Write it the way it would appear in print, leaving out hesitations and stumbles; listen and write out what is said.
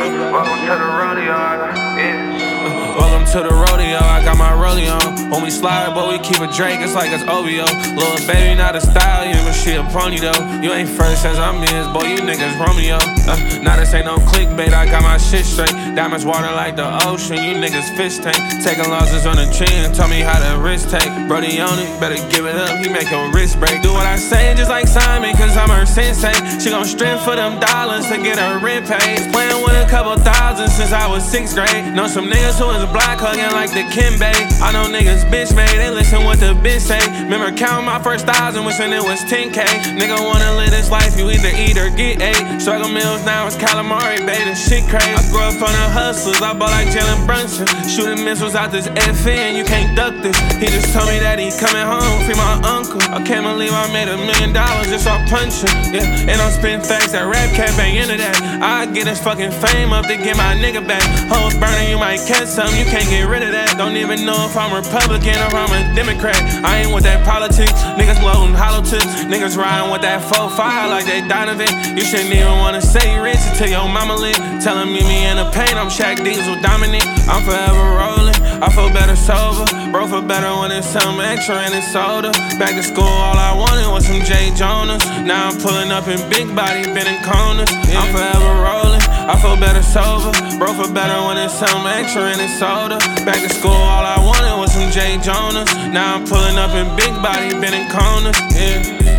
Welcome to the rodeo, yeah. Welcome to the rodeo, I got my rollie on. When we slide, boy, we keep a Drake, it's like it's OVO. Little baby, not a stallion, but she a pony though. You ain't first as I'm his, boy, you niggas Romeo. Now this ain't no clickbait, I got my shit straight. Diamonds water like the ocean, you niggas fish tank. Taking losses on the chin, tell me how to risk take. Brody on it, better give it up, he make your wrist break. Do what I say, just like Simon, cause I'm her sensei. She gon' strip for them dollars to get her rent paid. Playing with a couple thousand since I was 6th grade. Know some niggas who is black hugging like the Kimbe. I know niggas bitch made, they listen what the bitch say. Remember counting my first 1,000, wishing it was 10K. Nigga wanna live this life, you either eat or get ate. Struggle meals now it's calamari, bae, this shit crazy. I grew up on the hustlers, I bought like Jalen Brunson. Shooting missiles out this FN, you can't duck this. He just told me that he coming home, free my uncle. I can't believe I made $1 million just off punching. Yeah, and I'm spitting facts, that rap cap ain't into that. I get this fucking fame up to get my nigga back. Hoes burning, you might catch something, you can't get rid of that. Don't even know if I'm Republican or I'm a Democrat. I ain't with that politics, niggas loading hollow tips. Niggas riding with that 4-5 like they Donovan. You shouldn't even wanna say rich until your mama lit. Tellin' me in the pain, I'm Shaq Diesel Dominic. I'm forever rolling, I feel better sober. Bro, feel better when it's some extra and it's soda. Back to school, all I wanted was some J. Jonas. Now I'm pulling up in big body, bending corners. I'm forever rolling, I feel better sober. Bro, feel better when it's some extra and it's soda. Back to school, all I wanted was some J. Jonas. Now I'm pulling up in big body, bending corners. Yeah.